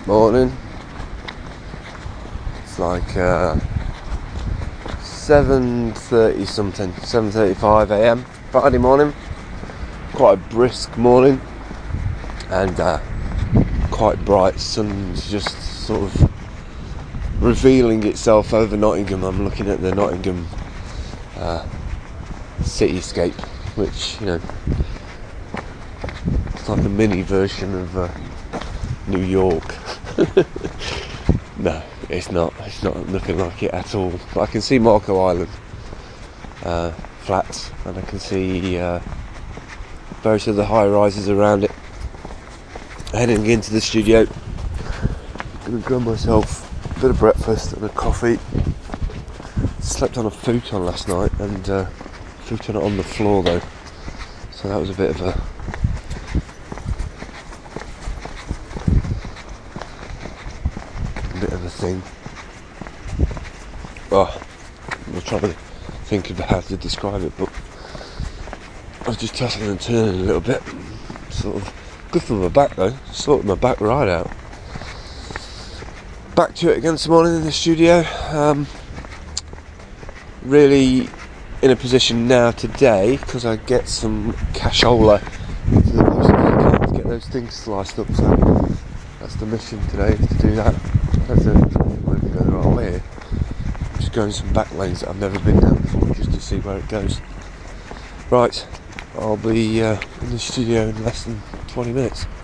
Morning. It's like 7:30 something, 7:35 a.m. Friday morning. Quite a brisk morning and quite bright. Sun's just sort of revealing itself over Nottingham. I'm looking at the Nottingham cityscape, which, you know, it's like a mini version of New York. No, it's not looking like it at all. But I can see Marco Island flats, and I can see various of the high rises around it. Heading into the studio, gonna grab myself a bit of breakfast and a coffee. Slept on a futon last night, and futon on the floor though, so that was a bit of a thing. Oh, I'm trying to think of how to describe it, but I was just tossing and turning a little bit. Sort of good for my back though. Sorted my back right out. Back to it again this morning in the studio. Really in a position now today, because I get some cashola to the most of I can to get those things sliced up. So that's the mission today, is to do that. I'm going the right way here. I'm just going some back lanes that I've never been down before, just to see where it goes. Right, I'll be in the studio in less than 20 minutes.